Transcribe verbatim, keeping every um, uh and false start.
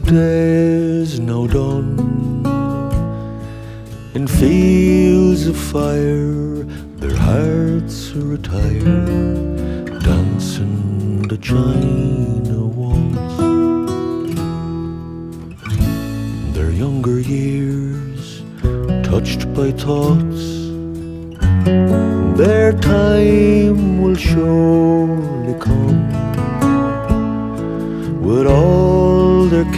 days now done, in fields of fire their hearts retire, dancing the China waltz. Their younger years touched by thoughts their time will surely